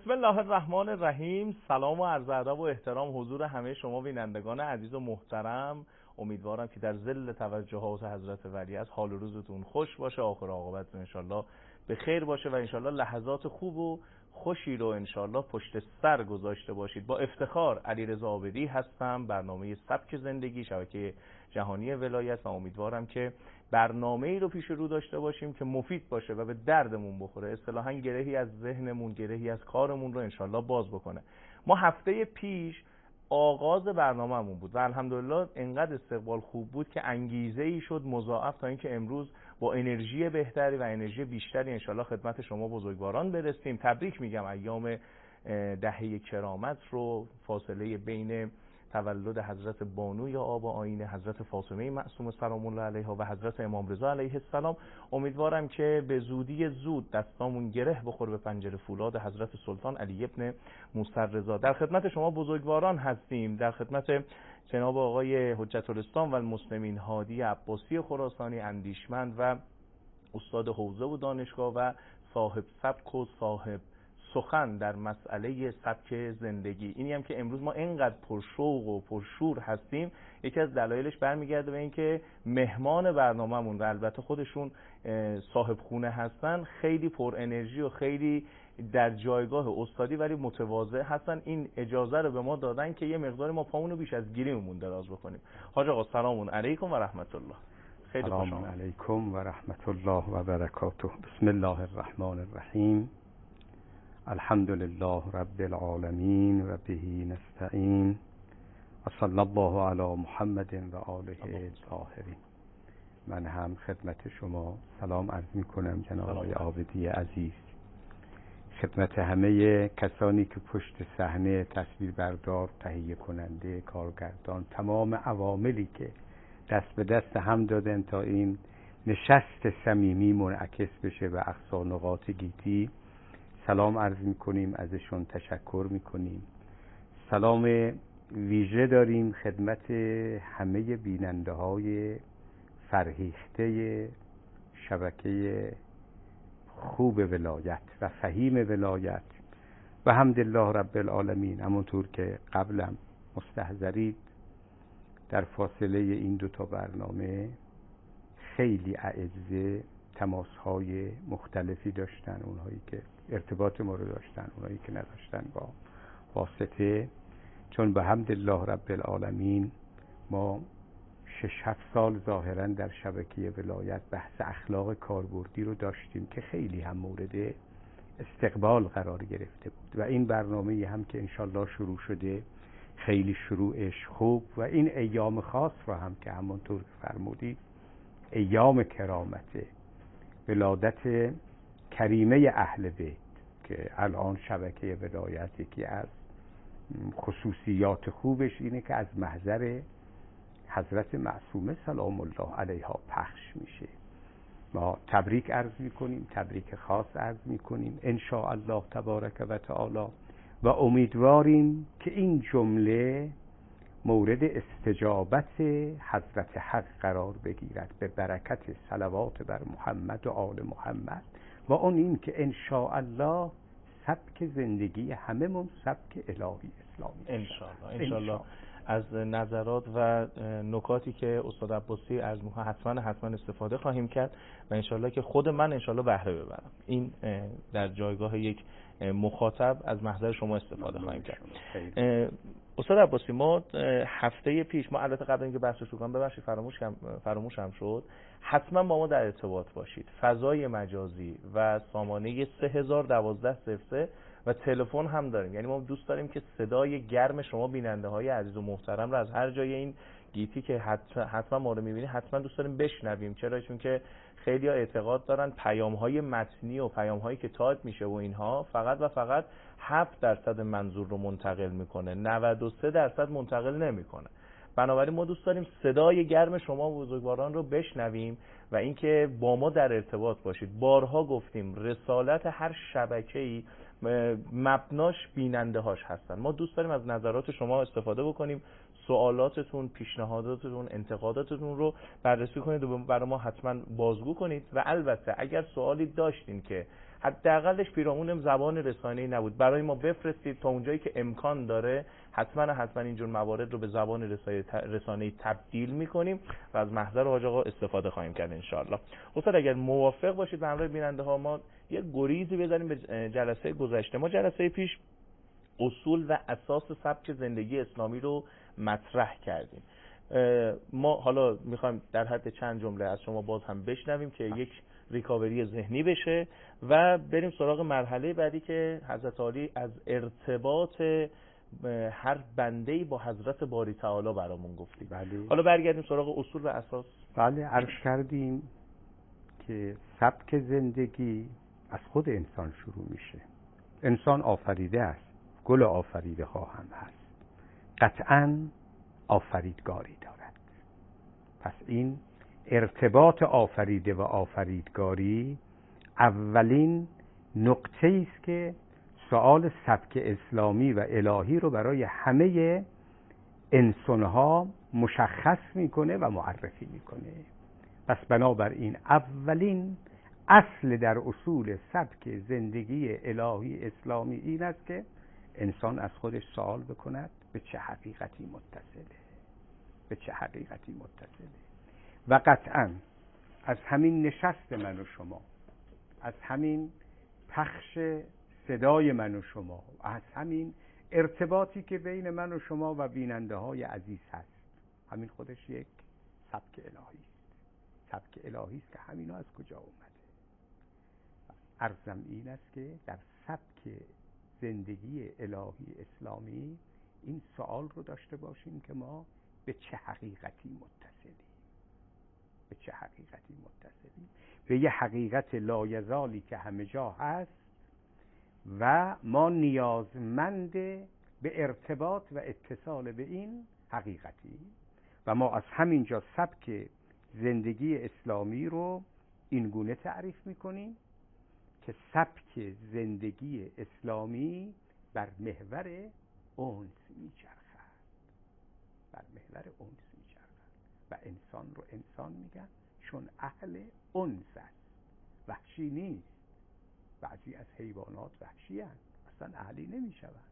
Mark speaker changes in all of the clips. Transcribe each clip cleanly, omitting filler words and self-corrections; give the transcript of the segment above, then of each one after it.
Speaker 1: بسم الله الرحمن الرحیم. سلام و عرض ادب و احترام حضور همه شما بینندگان عزیز و محترم. امیدوارم که در ظل توجهات حضرت ولی از حال و روزتون خوش باشه، آخر عاقبتتون انشالله به خیر باشه و انشالله لحظات خوب و خوشی رو انشالله پشت سر گذاشته باشید. با افتخار علیرضا عابدی هستم، برنامه سبک زندگی شبکه جهانی ولایت، و امیدوارم که برنامه‌ای رو پیش رو داشته باشیم که مفید باشه و به دردمون بخوره، اصطلاحاً گرهی از ذهنمون، گرهی از کارمون رو انشالله باز بکنه. ما هفته پیش آغاز برنامه‌مون بود و الحمدلله انقدر استقبال خوب بود که انگیزه‌ای شد مضاعف تا اینکه امروز با انرژی بهتری و انرژی بیشتری انشالله خدمت شما بزرگواران برسیم. تبریک میگم ایام دهه کرامت رو، فاصله بین تولد حضرت بانوی آب آیین حضرت فاطمه معصومه سلام الله علیها و حضرت امام رضا علیه السلام. امیدوارم که به زودی زود دستامون گره بخوره به پنجره فولاد حضرت سلطان علی ابن موسی رضا. در خدمت شما بزرگواران هستیم، در خدمت جناب آقای حجت الاسلام و المسلمین هادی عباسی خراسانی اندیشمند و استاد حوزه و دانشگاه و صاحب سبک و صاحب سخن در مسئله سبک زندگی. اینی هم که امروز ما اینقدر پرشوق و پرشور هستیم، یکی از دلایلش برمیگرده به این که مهمان برنامه‌مون و البته خودشون صاحب خونه هستن، خیلی پر انرژی و خیلی در جایگاه استادی ولی متواضع هستن. این اجازه رو به ما دادن که یه مقدار ما پامونو بیش از گیریمون دراز بکنیم. حاج آقا سلام علیکم و رحمت الله. خیلی خوش
Speaker 2: سلام علیکم و رحمت الله و برکاته. بسم الله الرحمن الرحیم. الحمد لله رب العالمین و به نستعین و صلی الله علی محمد و آله الطاهرین. من هم خدمت شما سلام عرض می کنم جناب آقای عابدی عزیز، خدمت همه کسانی که پشت صحنه تصویربردار، تهیه کننده، کارگردان، تمام عواملی که دست به دست هم دادن تا این نشست صمیمی منعکس بشه به اقصا نقاط گیتی، سلام عرض میکنیم، ازشون تشکر میکنیم. سلام ویژه داریم خدمت همه بیننده های فرهیخته شبکه خوب ولایت و فهیم ولایت و حمدالله رب العالمین. همونطور که قبلم مستحضرید در فاصله این دوتا برنامه خیلی اعزه تماس‌های مختلفی داشتن، اونهایی که ارتباط ما رو داشتن، اونهایی که نداشتن با واسطه، چون به حمدالله رب العالمین ما 6-7 سال ظاهرا در شبکه ولایت بحث اخلاق کاربردی رو داشتیم که خیلی هم مورد استقبال قرار گرفته بود و این برنامه هم که انشالله شروع شده خیلی شروعش خوب و این ایام خاص رو هم که همونطور که فرمودید ایام کرامت ولادت کریمه اهل بیت که الان شبکه ولایت یکی از خصوصیات خوبش اینه که از محضر حضرت معصومه سلام الله علیها پخش میشه. ما تبریک عرض میکنیم، تبریک خاص عرض میکنیم ان شاء الله تبارک و تعالی و امیدواریم که این جمله مورد استجابت حضرت حق قرار بگیرد به برکت صلوات بر محمد و آل محمد و اون این که ان شاء الله سبک زندگی هممون سبک الهی اسلامی
Speaker 1: ان شاء الله از نظرات و نکاتی که استاد عباسی از حتما استفاده خواهیم کرد و انشالله که خود من انشالله بهره ببرم. این در جایگاه یک مخاطب از محضر شما استفاده خواهیم کرد. استاد عباسی، ما هفته پیش، ما البته قبل اینکه بحث رو کنم ببخشید فراموشم شد، حتما با ما در ارتباط باشید. فضای مجازی و سامانه 3012 و تلفن هم داریم، یعنی ما دوست داریم که صدای گرم شما بیننده های عزیز و محترم رو از هر جای این گیتی که حتما ما رو میبینی حتما دوست داریم بشنویم. چرا؟ چون که خیلی ها اعتقاد دارن پیام های متنی و پیام هایی که تایپ میشه و اینها فقط و فقط 7% منظور رو منتقل میکنه، 93% منتقل نمیکنه. بنابراین ما دوست داریم صدای گرم شما بزرگواران رو بشنویم و اینکه با ما در ارتباط باشید. بارها گفتیم رسالت هر شبکه‌ای مبناش بیننده هاش هستن. ما دوست داریم از نظرات شما استفاده بکنیم، سوالاتتون، پیشنهاداتتون، انتقاداتتون رو بررسی کنید و برای ما حتما بازگو کنید و البته اگر سوالی داشتین که حداقلش پیرامون زبان رسانه‌ای نبود. برای ما بفرستید تا اونجایی که امکان داره حتما اینجور موارد رو به زبان رسانه‌ای تبدیل می‌کنیم و از محضر حاج آقا استفاده خواهیم کرد ان شاءالله. استاد اگر موافق باشید به همراه بیننده‌ها ما یه گریزی بزنیم به جلسه گذشته. ما جلسه پیش اصول و اساس سبک زندگی اسلامی رو مطرح کردیم. ما حالا میخوایم در حد چند جمله از شما باز هم بشنویم که یک ریکاوری ذهنی بشه و بریم سراغ مرحله بعدی که حضرت عالی از ارتباط هر بنده‌ای با حضرت باری تعالی برامون گفتید.
Speaker 2: بله.
Speaker 1: حالا برگردیم سراغ اصول و اساس.
Speaker 2: بله، عرض کردیم که سبک زندگی از خود انسان شروع میشه. انسان آفریده است، گل آفریده ها هم هست، قطعاً آفریدگاری دارد. پس این ارتباط آفریده و آفریدگاری اولین نقطه است که سؤال سبک اسلامی و الهی رو برای همه انسانها مشخص میکنه و معرفی میکنه. پس بنابراین اولین اصل در اصول سبک زندگی الهی اسلامی این است که انسان از خودش سوال بکند به چه حقیقتی متصله، به چه حقیقتی متصله. و قطعاً از همین نشست من و شما، از همین پخش صدای من و شما، از همین ارتباطی که بین من و شما و بیننده های عزیز هست، همین خودش یک سبک الهی است. سبک الهی است که همینا از کجا اومده؟ عرضم این است که در سبک زندگی الهی اسلامی این سوال رو داشته باشیم که ما به چه حقیقتی متصلیم، به چه حقیقتی متصلیم؟ به یه حقیقت لایزالی که همه جا هست و ما نیازمند به ارتباط و اتصال به این حقیقتی و ما از همینجا سبک زندگی اسلامی رو این گونه تعریف میکنیم که سبک زندگی اسلامی بر محور انس میچرخد، بر محور انس میچرخد و انسان رو انسان میگن چون اهل انس است، وحشی نیست. بعضی از حیوانات وحشی هستند، اصلا اهلی نمیشوند.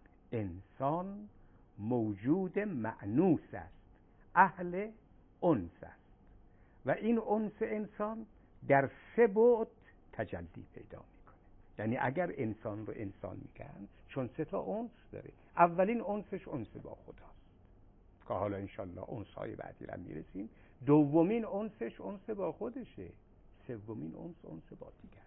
Speaker 2: انسان موجود مأنوس است، اهل انس است و این انس انسان در 3 بعد تجلی پیدا میکنه. یعنی اگر انسان رو انسان میگن چون 3 تا انس داره. اولین انسش انس با خداست که حالا انشالله انس‌های بعدی را میرسیم. دومین انسش انس با خودشه. سومین انس با دیگران.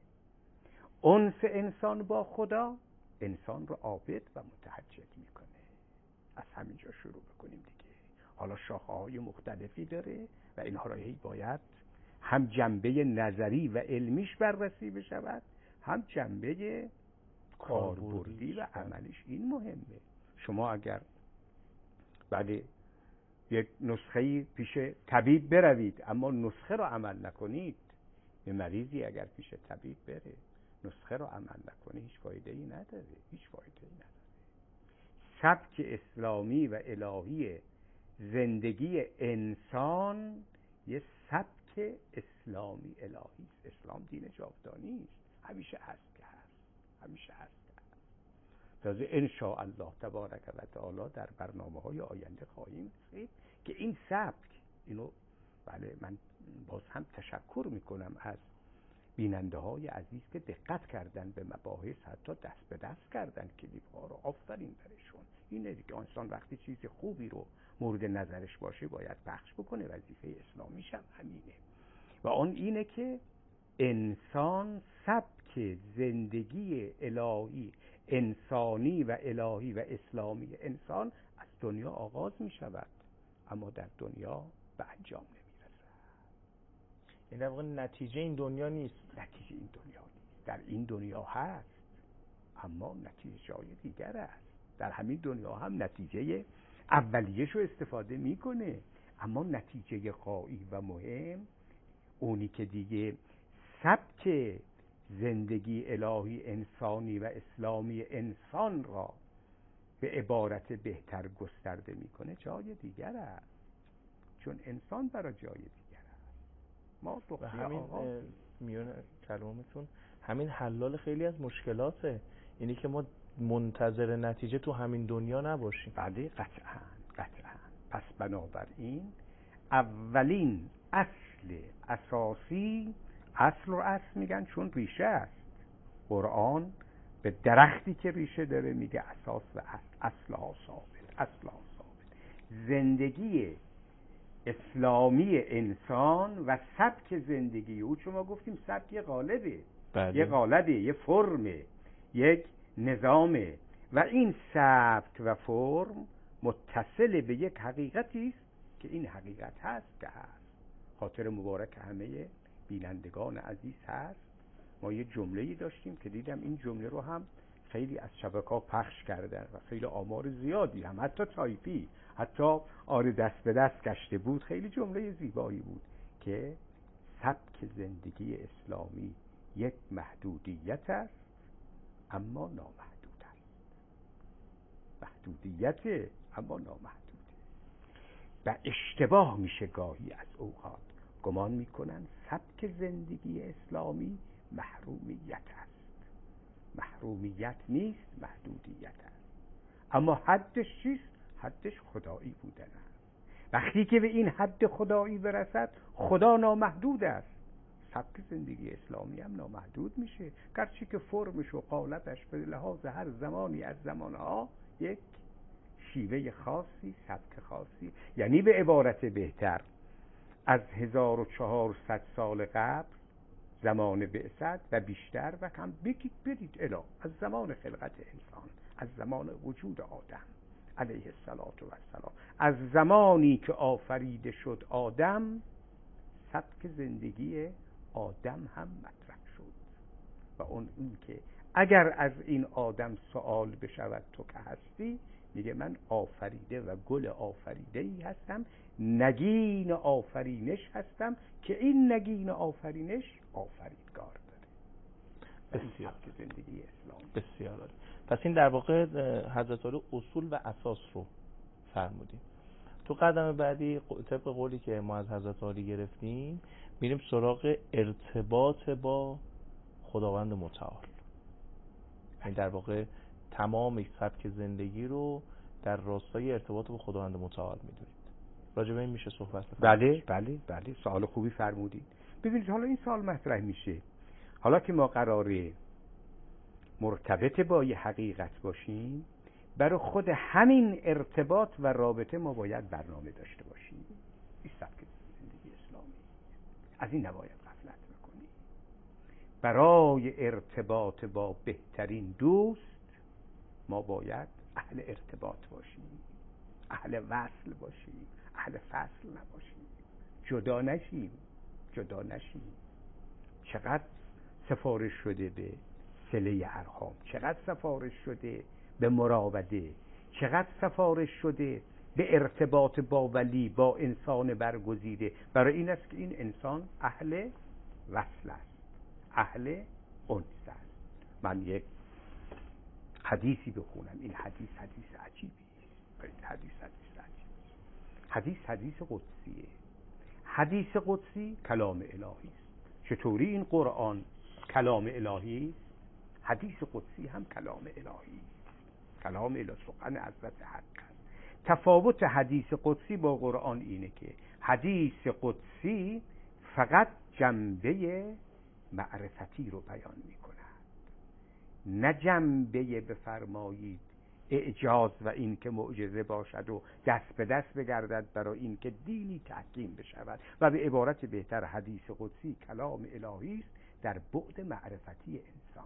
Speaker 2: انس انسان با خدا انسان رو عابد و متهجد میکنه. از همینجا شروع بکنیم دیگه. حالا شاخه‌های مختلفی داره و اینها را باید هم جنبه نظری و علمیش بررسی بشود، هم جنبه کاربردی و عملیش. این مهمه. شما اگر بعد یک نسخه‌ای پیش طبیب بروید اما نسخه رو عمل نکنید، به مریضی اگر پیش طبیب بره نسخه رو عمل نکنه هیچ فایده‌ای نداره، هیچ فایده‌ای نداره. سبک اسلامی و الهی زندگی انسان یه سبک اسلامی الهی است. اسلام دین جاودانی است، همیشه هست که هست، همیشه هست که هست. تازه ان شاء الله تبارک و تعالی در برنامه‌های آینده خواهیم دید که این سبک، اینو بله من باز هم تشکر میکنم از بیننده های عزیز که دقت کردن به مباحث، حتی دست به دست کردن کلیپ ها رو. آفرین برشون. اینه دیگه، انسان وقتی چیز خوبی رو مورد نظرش باشه باید پخش بکنه. وظیفه اسلامیش هم همینه و اون اینه که انسان سبک زندگی الهی انسانی و الهی و اسلامی انسان از دنیا آغاز می شود اما در دنیا به انجام نمیرسد.
Speaker 1: این در واقع نتیجه این دنیا نیست.
Speaker 2: نتیجه این دنیا نیست. در این دنیا هست اما نتیجه جای دیگر است. در همین دنیا هم نتیجه اولیه‌شو استفاده میکنه اما نتیجه غایی و مهم اونی که دیگه سبک زندگی الهی انسانی و اسلامی انسان را به عبارت بهتر گسترده میکنه جای دیگر است، چون انسان برای جای دیگر است. ما
Speaker 1: و همین میون کلامتون همین حلال خیلی از مشکلاته. اینی که ما منتظر نتیجه تو همین دنیا نباشیم.
Speaker 2: بله قطعا. پس بنابراین اولین اصل اساسی، اصل میگن چون ریشه است. قرآن به درختی که ریشه داره میگه اساس و اصلها ثابت. زندگی اسلامی انسان و سبک زندگی او، چون ما گفتیم سبک یه قالبه.
Speaker 1: بله.
Speaker 2: یه قالبه، یه فرمه، یک نظامه و این سبک و فرم متصل به یک حقیقتی است که این حقیقت هست که هست. خاطر مبارک همه بینندگان عزیز هست. ما یه جمله‌ای داشتیم که دیدم این جمله رو هم خیلی از شبکه‌ها پخش کردن و خیلی آمار زیادی هم، حتی تایپی، حتی دست به دست گشته بود. خیلی جمله زیبایی بود که سبک زندگی اسلامی یک محدودیت است اما نامحدود است. محدودیت اما نامحدوده. و اشتباه میشه گاهی از اوقات گمان میکنن سبک زندگی اسلامی محرومیت است. محرومیت نیست، محدودیت است. اما حدش چیست؟ حدش خدایی بودن است. وقتی که به این حد خدایی برسد خدا نامحدود است. سبک زندگی اسلامی هم نامحدود میشه، گرچه که فرمش و قالبش به لحاظ هر زمانی از زمانها یک شیوه خاصی، سبک خاصی، یعنی به عبارت بهتر از 1400 سال قبل زمان بعثت و بیشتر و کم بگید الی از زمان خلقت انسان، از زمان وجود آدم علیه السلام، از زمانی که آفریده شد آدم، سبک زندگی آدم هم مطرح شد و اون که اگر از این آدم سوال بشود تو که هستی، میگه من آفریده و گل آفریده‌ای هستم، نگین آفرینش هستم که این نگین آفرینش آفریدگار داره.
Speaker 1: بسیار
Speaker 2: زندگی اسلام
Speaker 1: بسیار عالی. پس این در واقع حضرت علی اصول و اساس رو فرمودیم. تو قدم بعدی طبق قولی که ما از حضرت علی گرفتیم میریم سراغ ارتباط با خداوند متعال. این در واقع تمام سبک زندگی رو در راستای ارتباط با خداوند متعال میدونید. راجع به این میشه صحبت
Speaker 2: بله سوال خوبی فرمودید. ببینید حالا این سوال مطرح میشه، حالا که ما قراره مرتبط با یه حقیقت باشیم، برای خود همین ارتباط و رابطه ما باید برنامه داشته باشیم. این سبک زندگی اسلامی، از این نباید غفلت بکنیم. برای ارتباط با بهترین دوست ما باید اهل ارتباط باشیم، اهل وصل باشیم، اهل فصل نباشیم، جدا نشیم. چقدر سفارش شده به صله ارحام، چقدر سفارش شده به مراوده، چقدر سفارش شده به ارتباط با ولی، با انسان برگزیده. برای این است که این انسان اهل وصل است، اهل انس است. من یک حدیثی بخونم. این حدیث عجیبی است. حدیث قدسیه. حدیث قدسی کلام الهی است. چطوری این قرآن کلام الهی است؟ حدیث قدسی هم کلام الهی است. کلام الهی، سخن حضرت حق است. تفاوت حدیث قدسی با قرآن اینه که حدیث قدسی فقط جنبه معرفتی رو بیان می کند، نه جنبه بفرمایید اعجاز و این که معجزه باشد و دست به دست بگردد برای این که دینی تحکیم بشود. و به عبارت بهتر حدیث قدسی کلام الهی است در بعد معرفتی انسان.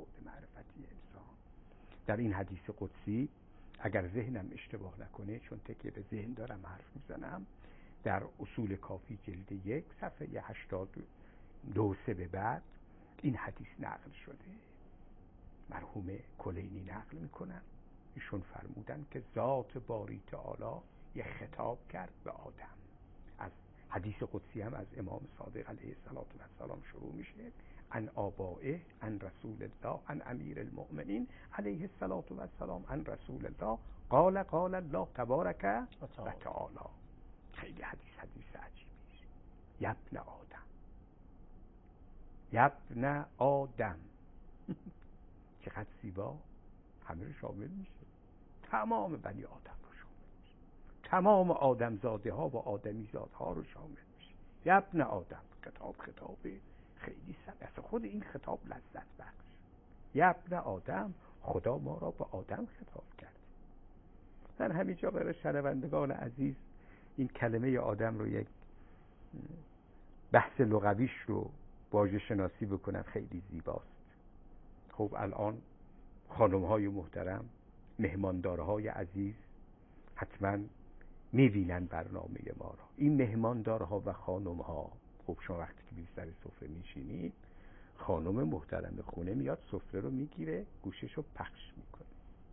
Speaker 2: در این حدیث قدسی اگر ذهنم اشتباه نکنه، چون تکیه به ذهن دارم حرف میزنم، در اصول کافی جلد 1 صفحه 82 به بعد این حدیث نقل شده. مرحوم کلینی نقل میکنن، ایشون فرمودن که ذات باری تعالی یه خطاب کرد به آدم. از حدیث قدسی هم از امام صادق علیه السلام شروع میشه، عن آبائه، عن رسول الله، عن امیر المؤمنین علیه السلام، عن رسول الله قال الله تبارک و تعالی. خیلی حدیث عجیبی است. یبن آدم، یبن آدم. چقدر زیبا، همه رو شامل میشه، تمام بنی آدم رو شامل میشه، تمام آدمزاده ها و آدمی زادها رو شامل میشه. یبن آدم. خطاب خیلی سنت، خود این خطاب لذت بخش. یبن آدم، خدا ما را به آدم خطاب کرد. من همینجا برای شنوندگان عزیز این کلمه آدم رو یک بحث لغویش رو واژه شناسی بکنم، خیلی زیباست. خب الان خانم‌های محترم، مهماندارهای عزیز حتما می‌بینن برنامه ما را. این مهماندارها و خانم‌ها، خب شما وقتی که بی سر سفره میشینید، خانم محترم خونه میاد سفره رو میگیره، گوشش رو پخش میکنه.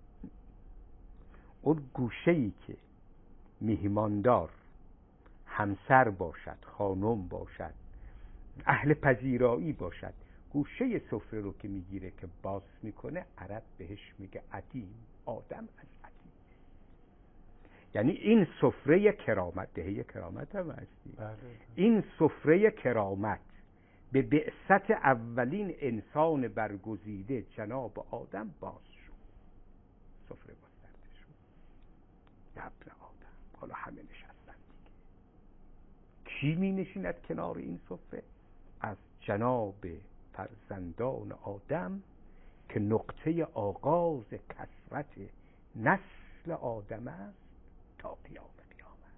Speaker 2: اون گوشه‌ای که مهماندار همسر باشد، خانم باشد، اهل پذیرایی باشد، گوشه سفره رو که میگیره که باز میکنه، عرب بهش میگه عدیم. آدم از عدیم، یعنی این سفره کرامت، دهه کرامت هم هستی. این سفره کرامت به بعثت اولین انسان برگزیده جناب آدم باز شد، سفره گسترده شد. یبن آدم. حالا همه نشستن دیگه. کی می نشیند کنار این سفره؟ از جناب فرزندان آدم که نقطه آغاز کثرت نسل آدم است تا قیام قیامت.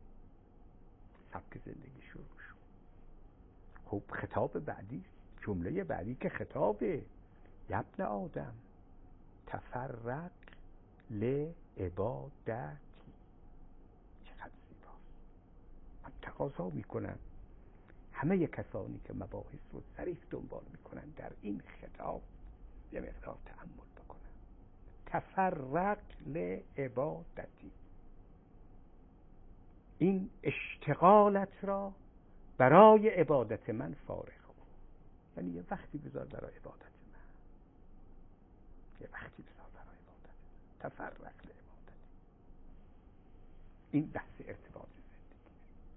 Speaker 2: سبک زندگی شروع شد. خب خطاب بعدی، جمله بعدی که خطابه، یبن آدم تفرق لعبادتی. چقدر زیباست. من تقاضا میکنم همه کسانی که مباحث رو ظریف دنبال میکنن در این خطاب یه مقدار تأمل بکنن. تفرق لعبادتی، این اشتغالت را برای عبادت من فارغ کن. یعنی یه وقتی بذار برای عبادت من، یه وقتی بذار برای عبادت من. تفرق لعبادتی، این بحث ارتباط زندگی.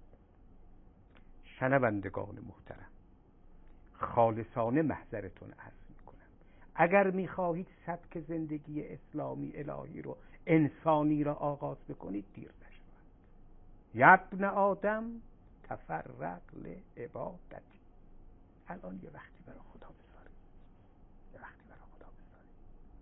Speaker 2: شنوندگان محترم، خالصانه محضرتون عرض میکنم، اگر میخواهید سبک زندگی اسلامی الهی رو، انسانی را آغاز بکنید، دیر نشود. یبن آدم تفرق لعبادتی. الان یه وقتی برای خدا بذارید، یه وقتی برای خدا بذارید.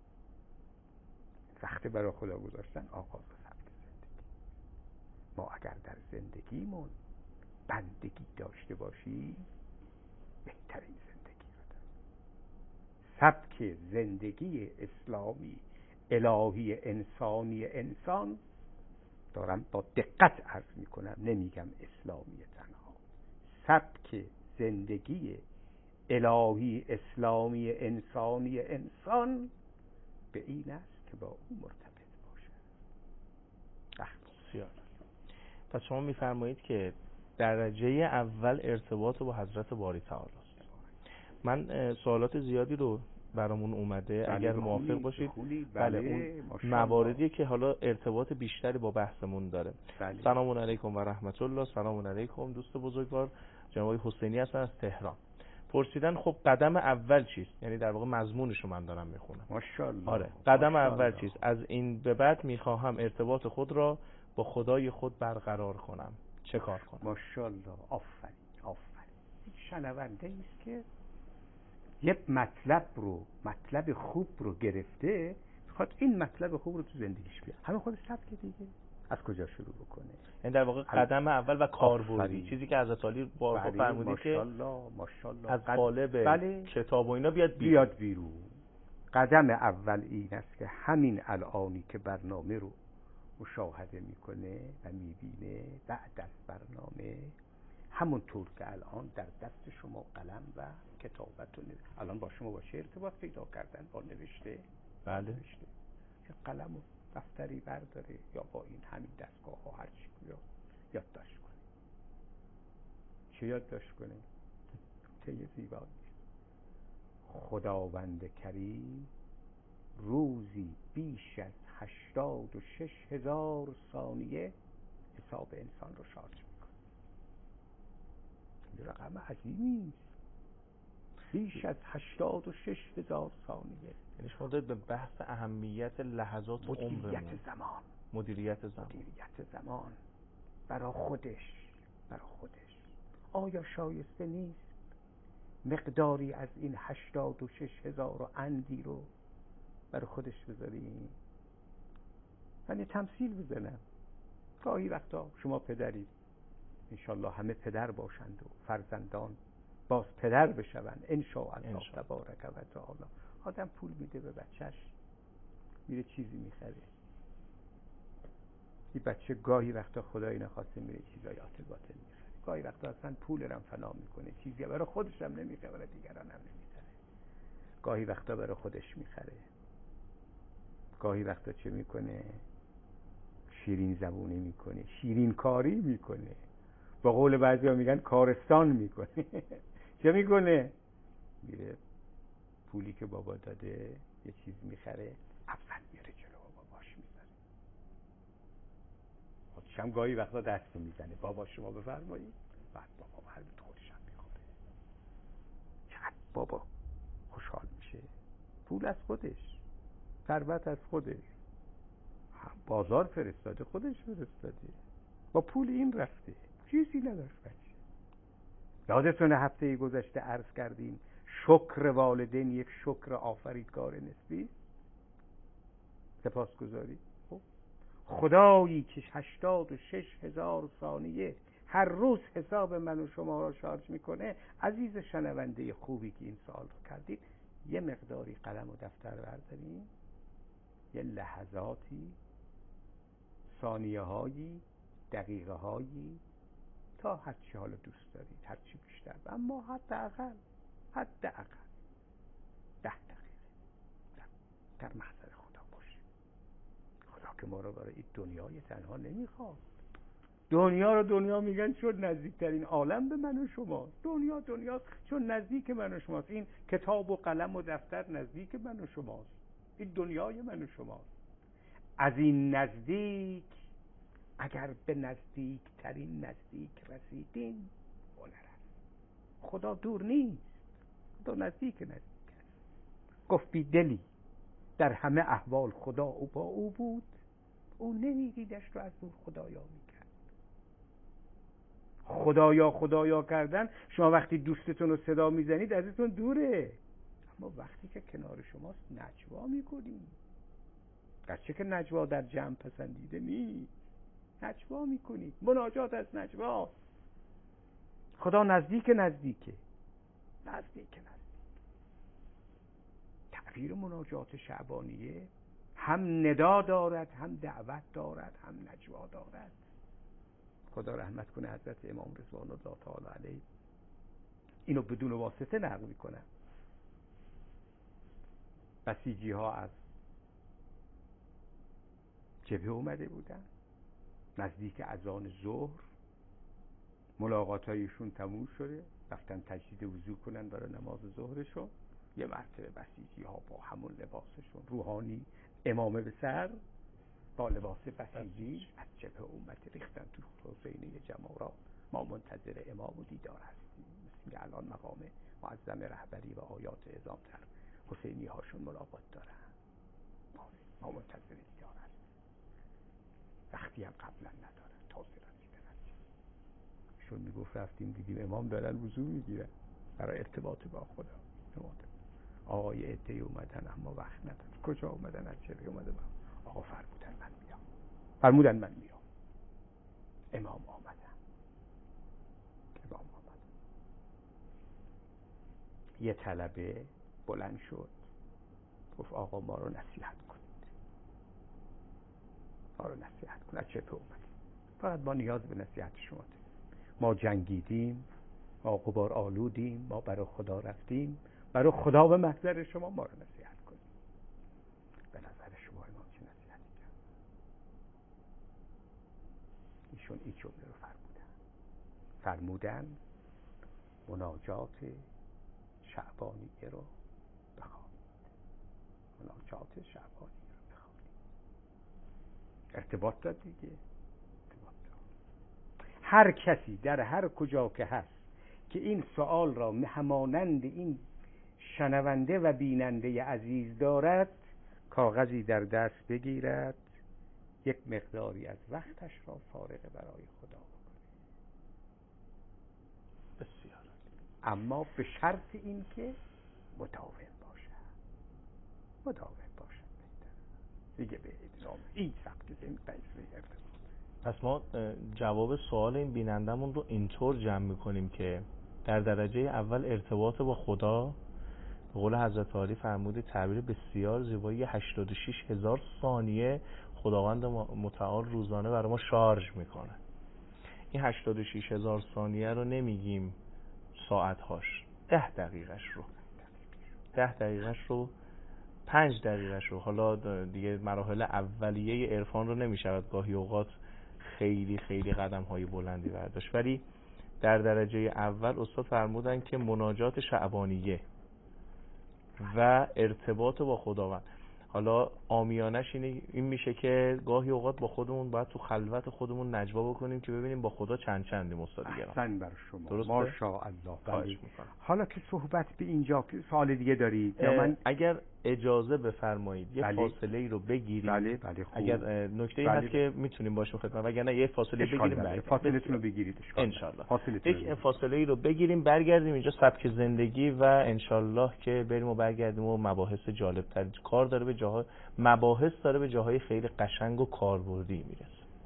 Speaker 2: وقتی برای خدا گذاشتن آغاز سبک زندگی. ما اگر در زندگیمون بندگی داشته باشیم، بهترین زندگی رو داریم. سبک زندگی اسلامی الهی انسانی انسان، دارم با دقت عرض میکنم، نمیگم اسلامی تنها، سبک زندگی الهی اسلامی انسانی انسان به این است که با او مرتبط باشه.
Speaker 1: بسیار. پس شما میفرمایید که درجه اول ارتباط با حضرت باری تعالی است. من سوالات زیادی رو برامون اومده، اگر موافق باشید.
Speaker 2: بله،
Speaker 1: اون مواردی که حالا ارتباط بیشتری با بحثمون داره.
Speaker 2: بله.
Speaker 1: سلام علیکم و رحمت الله. سلام علیکم دوست بزرگوار، جناب حسینی هستن از تهران. پرسیدن خب قدم اول چیست؟ یعنی در واقع مضمونش رو من دارم میخونم.
Speaker 2: ماشاءالله.
Speaker 1: آره، قدم اول چیست؟ از این به بعد میخواهم ارتباط خود را با خدای خود برقرار کنم، چه کار کنم؟
Speaker 2: ماشاءالله. آفرین آفرین. شنونده ایست که یک مطلب خوب رو گرفته، میخواد این مطلب خوب رو تو زندگیش بیاره. همه خودش سبک دیگه، از کجا شروع بکنه؟
Speaker 1: یعنی در واقع قدم اول و کاربردی، چیزی که حضرت علی بارها فرمودید که
Speaker 2: ماشاءالله
Speaker 1: از قالب
Speaker 2: بله.
Speaker 1: کتاب و اینا بیاد
Speaker 2: بیرون. قدم اول این است که همین الانی که برنامه رو مشاهده میکنه و میبینه، بعد از برنامه همونطور که الان در دست شما قلم و کتابت و الان با شما با چه ارتباط پیدا کردن؟ با نوشته.
Speaker 1: بله.
Speaker 2: نوشته. قلم و دفتری برداره یا با این همین دستگاه ها هر چی یادداشت کنه. چه یادداشت کنه؟ چه زیبا. خداوند کریم روزی بیش از 86,000 ثانیه حساب انسان رو شارژ میکنه. این رقم عظیمی است. بیش از 86,000 ثانیه.
Speaker 1: یعنی شما دارید به بحث اهمیت لحظات عمرمون، مدیریت
Speaker 2: زمان برای خودش. آیا شایسته نیست مقداری از این 86,000 و اندی رو برای خودش بذاریم؟ من یه تمثیل بزنم. گاهی وقتا شما پدرید، انشالله همه پدر باشند و فرزندان باز پدر بشوند انشاءالله تبارک و تعالی. آدم پول میده به بچهش، میره چیزی میخره. این بچه گاهی وقتا خدایی نخواسته میره چیزای آتل باطل میخره. گاهی وقتا اصلا پول رم فنا میکنه، چیزی برای خودش هم نمیخره، برای دیگران هم نمیخره. گاهی وقتا برای خودش میخره. گاهی وقتا چه میکنه؟ شیرین زبونی میکنه، شیرین کاری میکنه. با قول بعضیا میگن کارستان میکنه. چه میکنه؟ میره پولی که بابا داده یه چیز میخره، اول میره جلو باباش میذاره. خودش هم گاهی وقتا دست میزنه، بابا شما بفرمایید. بعد بابا البته خودش هم میخوره. چقدر بابا خوشحال میشه. پول از خودش، ثروت از خودش، بازار فرستاده، خودش فرستاده، با پول این رفته، چیزی نداشت بچه. یادتونه هفته گذشته عرض کردیم شکر والدین یک شکر آفریدگار نسبی، سپاسگزاری. خدایی که 86,000 ثانیه هر روز حساب من و شما را شارژ میکنه. عزیز شنونده خوبی که این سوال رو کردید، یه مقداری قلم و دفتر برداریم، یه لحظاتی، ثانیه هایی، دقیقه هایی، تا هر چی حالا دوست دارید، هر چی بیشتر، اما حداقل 10 دقیقه در محضر خدا باشیم. خدا که ما رو برای این دنیای تنها نمیخواد. دنیا میگن چون نزدیکترین عالم به من و شماست. دنیا چون نزدیک من و شماست. این کتاب و قلم و دفتر نزدیک من و شماست. این دنیای من و شماست. از این نزدیک اگر به نزدیکترین نزدیک رسیدیم هنر است. خدا دور نیست، خدا نزدیک است. گفت بی دلی در همه احوال خدا او با او بود، او نمیدیدش رو از دور خدایا میکرد. خدایا کردن، شما وقتی دوستتون رو صدا میزنید ازتون دوره، اما وقتی که کنار شماست نجوا میکنید. گرچه که نجوا در جمع پسندیده نیست، نجوا میکنید. مناجات از نجوا. خدا نزدیکه. تعبیر مناجات شعبانیه هم ندا دارد، هم دعوت دارد، هم نجوا دارد. خدا رحمت کنه حضرت امام رضوان الله تعالی علیه اینو بدون واسطه نقل میکنن. بسیجی ها از جبهه اومده بودن، نزدیک اذان ظهر ملاقات هایشون تموم شده، رفتن تجدید وضو کنن برای نماز ظهرشون. یه مرتبه بسیجی ها با همون لباسشون، روحانی امامه به سر با لباس بسیجی از جبهه اومده، ریختن تو حسینیه جمارات. ما منتظر امام و دیدار هستیم. مثل الان مقام معظم رهبری و آیات اعظام در حسینی هاشون ملاقات دارن. ما منتظر دیدار هستیم. وقتی هم قبلا ندارن، تازه رسیدن. شون میگفت رفتیم دیدیم امام دارن وضو میگیرن برای ارتباط با خدا. آقای عده‌ای اومدن اما وقت ندارن. کجا اومدن؟ از چه اومدن؟ آقا فرمودن من میام. امام آمدن. یه طلبه بلند شد گفت آقا ما رو نصیحت کنید. از چه اومدید؟ فقط ما نیاز به نصیحت شما داریم. ما جنگیدیم، ما غبار آلودیم، ما برای خدا رفتیم، برای خدا به محضر شما ما رو نصیحت کنید. به نظر شما امام چه نصیحتی کرد؟ ایشون این جمله رو فرمودن مناجات شعبانیه رو بخوانید. ارتباط داد دیگه. هر کسی در هر کجا که هست که این سوال را همانند این شنونده و بیننده عزیز دارد کاغذی در دست بگیرد، یک مقداری از وقتش را فارغ برای خدا بکنه.
Speaker 1: بسیار.
Speaker 2: اما به شرط این که مداوم باشد بهتر دیگه به ادامه این سبک زندگی ارتباط.
Speaker 1: پس ما جواب سوال این بینندمون رو اینطور جمع میکنیم که در درجه اول ارتباط با خدا، به قول حضرت عالی فرموده تعبیر بسیار زیبایی، 86,000 ثانیه خداوند متعال روزانه برای ما شارژ میکنه. این 86,000 ثانیه رو نمیگیم ساعتهاش، 10 دقیقش رو 5 دقیقش رو، حالا دیگه مراحل اولیه عرفان رو نمیشود گاهی اوقات خیلی خیلی قدم های بلندی برداشت، ولی در درجه اول استاد فرمودن که مناجات شعبانیه و ارتباط با خداوند. حالا عامیانش این میشه که گاهی اوقات با خودمون باید تو خلوت خودمون نجوا بکنیم که ببینیم با خدا چندیم استاد گرام.
Speaker 2: احسن بر شما.
Speaker 1: درسته؟
Speaker 2: ماشاءالله.
Speaker 1: بله.
Speaker 2: حالا که صحبت به اینجا، سوال دیگه دارید یا من
Speaker 1: اگر اجازه بفرمایید یه
Speaker 2: بله.
Speaker 1: فاصله ای رو بگیریم.
Speaker 2: بله خوب.
Speaker 1: اگر نکته ای
Speaker 2: بله.
Speaker 1: هست که میتونیم باشیم خدمت، وگرنه یه فاصله بگیریم
Speaker 2: فاصله‌تون رو بگیرید
Speaker 1: ان شاء الله. یک فاصله ای رو بگیریم، برگردیم اینجا سبک زندگی و ان شاء الله که بریم و برگردیم و مباحث جالب تر کار داره به جاهای مباحث داره به جاهای خیلی قشنگ و کاربردی میرسه.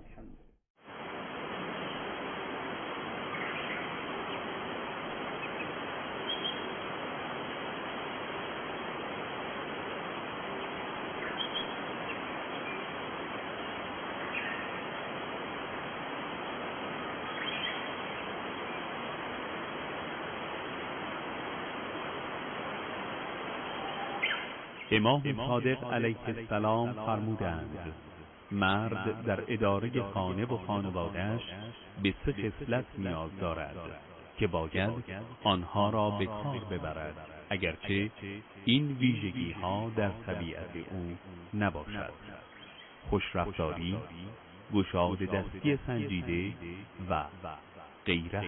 Speaker 3: امام صادق علیه السلام فرمودند مرد در اداره خانه و خانواده‌اش به 3 خصلت نیاز دارد که باید آنها را به کار ببرد، اگرچه این ویژگی ها در طبیعت او نباشد: خوشرفتاری، گشاد دستی سنجیده و غیرت.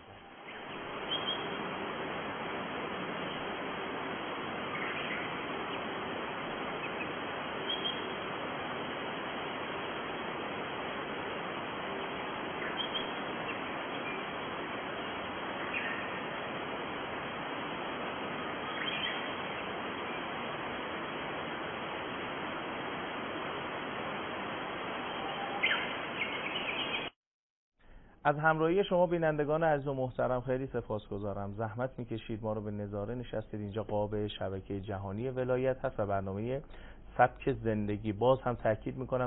Speaker 1: از همراهی شما بینندگان عزیز و محترم خیلی سپاسگزارم. زحمت میکشید ما رو به نظاره نشستید. اینجا قاب شبکه جهانی ولایت هست و برنامه سبک زندگی. باز هم تاکید میکنم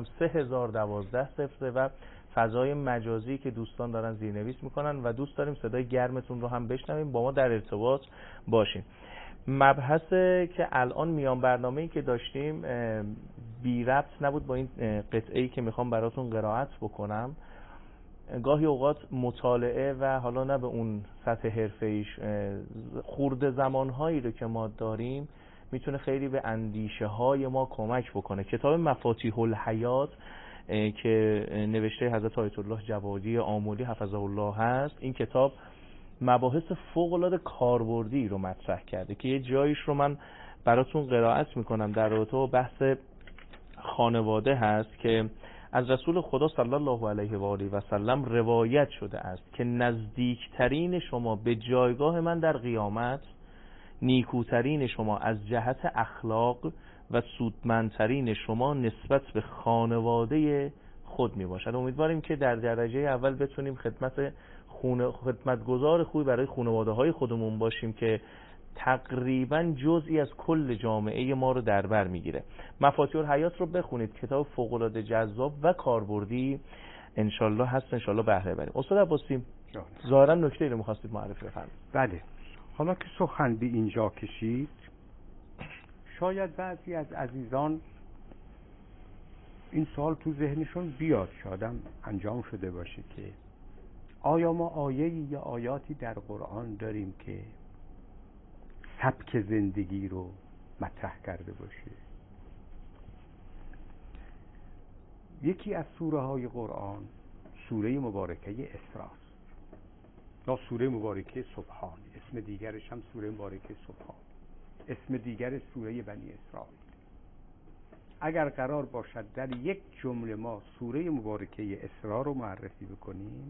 Speaker 1: 3012 و فضای مجازی که دوستان دارن زیرنویس میکنن و دوست داریم صدای گرمتون رو هم بشنویم، با ما در ارتباط باشین. مبحث که الان میان برنامه‌ای که داشتیم بی ربط نبود با این قطعه‌ای که میخوام براتون قرائت بکنم. گاهی اوقات مطالعه و حالا نه به اون سطح حرفه‌ایش، خورده زمانهایی رو که ما داریم میتونه خیلی به اندیشه های ما کمک بکنه. کتاب مفاتیح الحیات که نوشته حضرت آیت الله جوادی آملی حفظه الله هست، این کتاب مباحث فوق‌العاده کاربردی رو مطرح کرده که یه جاییش رو من براتون قرائت میکنم. در رابطه با بحث خانواده هست که از رسول خدا صلی الله علیه و آله و سلم روایت شده است که نزدیکترین شما به جایگاه من در قیامت نیکوترین شما از جهت اخلاق و سودمندترین شما نسبت به خانواده خود می باشد. امیدواریم که در درجه اول بتونیم خدمتگزار خوبی برای خانواده های خودمون باشیم که تقریبا جزئی از کل جامعه ما رو در بر میگیره. مفاتیح الحیات رو بخونید، کتاب فوق‌العاده جذاب و کاربردی انشالله هست، انشالله بهره بریم. استاد عباسی ظاهرا نکته‌ای رو می‌خواستید معرفی بفرمایید.
Speaker 2: بله، حالا که سخن به اینجا کشید، شاید بعضی از عزیزان این سوال تو ذهنشون بیاد، شایدم انجام شده باشه که آیا ما آیه‌ای یا آیاتی در قرآن داریم که سبک زندگی رو مطرح کرده باشه؟ یکی از سوره های قرآن سوره مبارکه اسراست یا سوره مبارکه سبحان، اسم دیگرش هم سوره مبارکه سبحان. اسم دیگر سوره بنی اسرائیل. اگر قرار باشد در یک جمله ما سوره مبارکه اسراء رو معرفی بکنیم،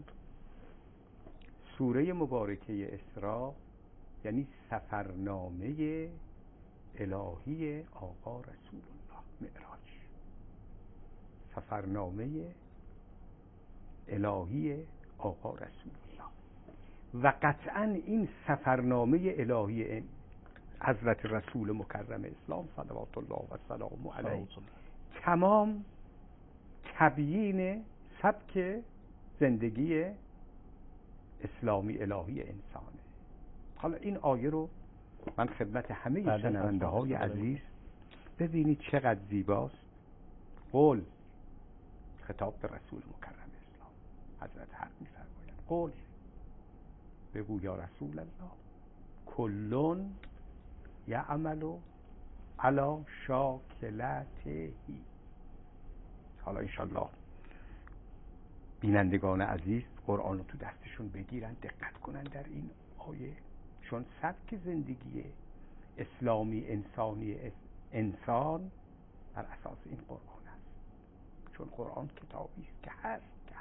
Speaker 2: سوره مبارکه اسراء یعنی سفرنامه الهی آقا رسول الله معراج، سفرنامه الهی آقا رسول الله. و قطعا این سفرنامه الهی حضرت رسول مکرم اسلام صلوات الله و سلام علیه تمام تبیین سبک زندگی اسلامی الهی انسانه. حالا این آیه رو من خدمت همه شنونده های عزیز ببینید چقدر زیباست. قول، خطاب به رسول مکرم اسلام، حضرت حق می‌فرمایند قول، بگو یا رسول الله کلون یعمل علی شاکلته. حالا انشالله بینندگان عزیز قرآن رو تو دستشون بگیرن، دقت کنن در این آیه، چون سبک زندگی اسلامی انسانی انسان بر اساس این قرآن است. چون قرآن کتابی است که هست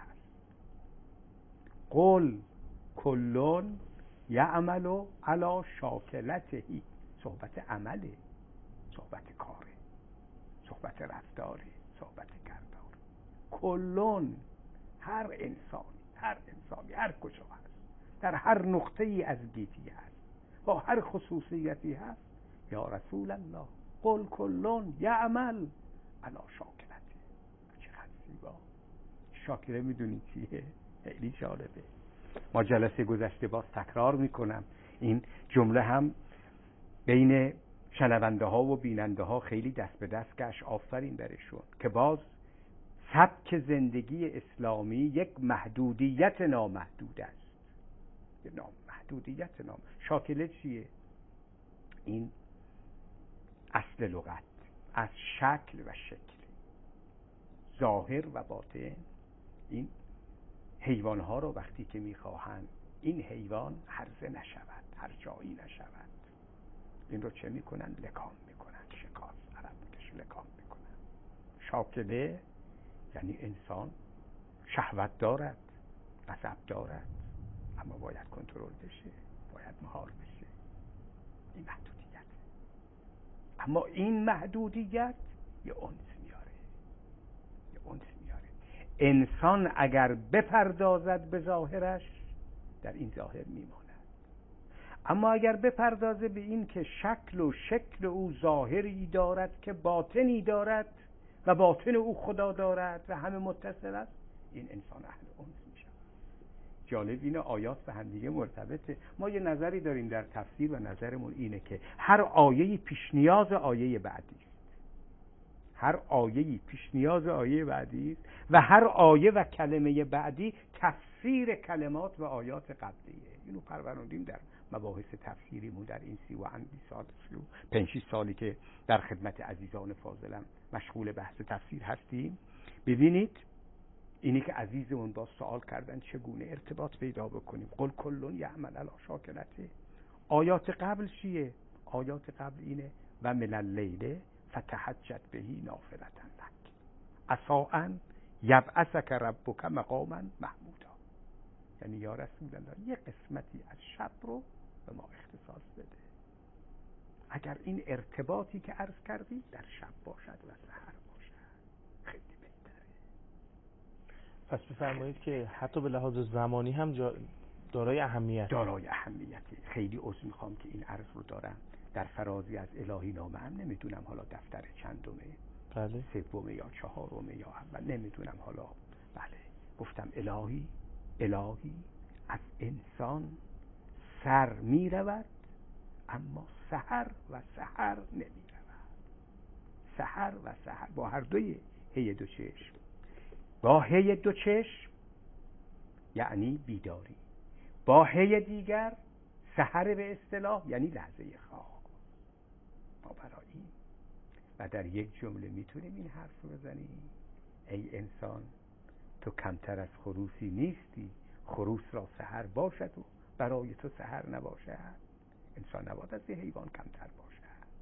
Speaker 2: قل کلون یعمل علی شاکلته. صحبت عمله، صحبت کاره، صحبت رفتاره، صحبت کردار. کلون، هر انسانی هر کجا هست، در هر نقطه ای از گیتی هست، با هر خصوصیتی هست، یا رسول الله قل کلون یعمل علی شاکلته. چقدر زیبا. شاکله میدونی چیه؟ خیلی جالبه. ما جلسه گذشته باز تکرار میکنم، این جمله هم بین شنونده ها و بیننده ها خیلی دست به دست گشت، آفرین برشون، که باز سبک زندگی اسلامی یک محدودیت نامحدود است. محدودیت شاکله چیه؟ این اصل لغت از شکل و شکل، ظاهر و باطن. این حیوان ها رو وقتی که میخواهند این حیوان هرزه نشود، هر جایی نشود، این رو چه میکنن؟ لکام میکنن، شکاف عرب میکش لکام میکنن. شاکله یعنی انسان شهوت دارد، غضب دارد، اما باید کنترل بشه، باید مهار بشه. این محدودیت. اما این محدودیت یه انس میاره. انسان اگر بپردازد به ظاهرش در این ظاهر میماند، اما اگر بپردازه به این که شکل و شکل او ظاهری دارد که باطنی دارد و باطن او خدا دارد و همه متصل است، این انسان اهل انس میشه. جالب اینه آیات به هم دیگه مرتبطه. ما یه نظری داریم در تفسیر و نظرمون اینه که هر آیه‌ای پیش نیاز آیه بعدی است. هر آیه‌ای پیش نیاز آیه بعدی است و هر آیه و کلمه بعدی تفسیر کلمات و آیات قبلیه. اینو پروراندیم در مباحث تفسیریمون در این 35 سالی که در خدمت عزیزان فاضلم مشغول بحث تفسیر هستیم. ببینید اینی که عزیزمون با سوال کردن چگونه ارتباط پیدا بکنیم. قل کلون یعمل علی شاکلته. آیات قبل چیه؟ آیات قبل اینه و من اللیل فتهجد بهی نافلة لک عسی ان یبعثک ربک مقاما محمودا. یعنی یا رسول الله یه قسمتی از شب رو به ما اختصاص بده، اگر این ارتباطی که عرض کردیم در شب باشد و سحر باشد خیلی بهتره.
Speaker 1: پس بفرمایید که حتی به لحاظ زمانی هم دارای
Speaker 2: اهمیتی. خیلی عذر میخوام که این عرض رو دارم در فرازی از الهی نامه هم نمیدونم حالا دفتر چندمه،
Speaker 1: بله،
Speaker 2: سومه یا چهارمه یا اول، نمیدونم حالا. بله گفتم الهی از انسان سر می رود اما سحر و سحر نمی رود. سحر و سحر با هر دوی هی دو چشم. با هی دو چشم یعنی بیداری، با هی دیگر سحر به اصطلاح یعنی لحظه خواب. ما برای این و در یک جمله میتونیم این حرف رو بزنیم: ای انسان تو کمتر از خروسی نیستی، خروس را سحر باشد و برای تو سحر نباشد. انسان نباید از یه حیوان کمتر باشد.